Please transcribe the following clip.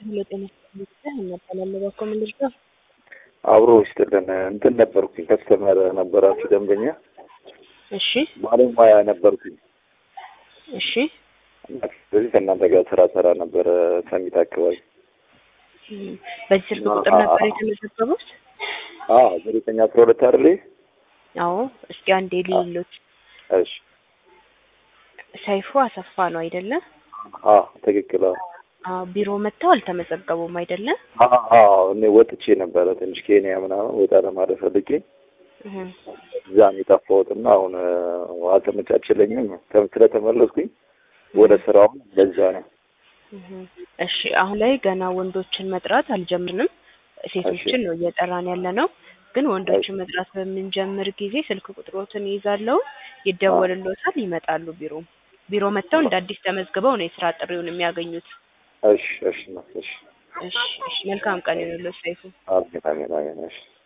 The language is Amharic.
ለጤና እናባላለን በኮሜንት አብሮ ይስጥልን እንትን ነበርኩኝ ከስተመር ነበራችሁ ደንበኛ እሺ ባለሙያ ነበርኩኝ እሺ ስለዚህ ከእናንተ ጋር ስራ ነበር ሰሚት አካባቢ በዚህ ስልክ ቁጥር ነበር የተመዘገቡት ዘጠኝ 12 አይደል አዎ እስኪ አንዴ ሊሉት እሺ ሰይፉ አሰፋ ነው አይደለ ትክክል ቢሮ መጥተው አልተመዘገቡም አይደለ እኔ ወጥቼ ነበር ትንሽ ኬንያ ምናምን ወጣ ለማለት ፈልጌ እዛም የጠፋሁትና አሁን አልተመቻችልኝም ስለተመለስኩኝ ወደ ስራው ለዛ ነው እሺ አሁን ላይ ገና ወንዶችን መጥራት አልጀምርንም ሴቶችን ነው እየጠራን ያለነው ግን ወንዶችን መጥራት በመንጀምር ጊዜ ስልክ ቁጥሮትን ይዛለው ይደወልልዎታል ይመጣሉ ቢሮ መጥተው እንደ አዲስ ተመዝግበው ነው የስራ ጥሪውን የሚያገኙት እሺ መልካም ቀን ይሁንልዎት ሰይፉ አሜን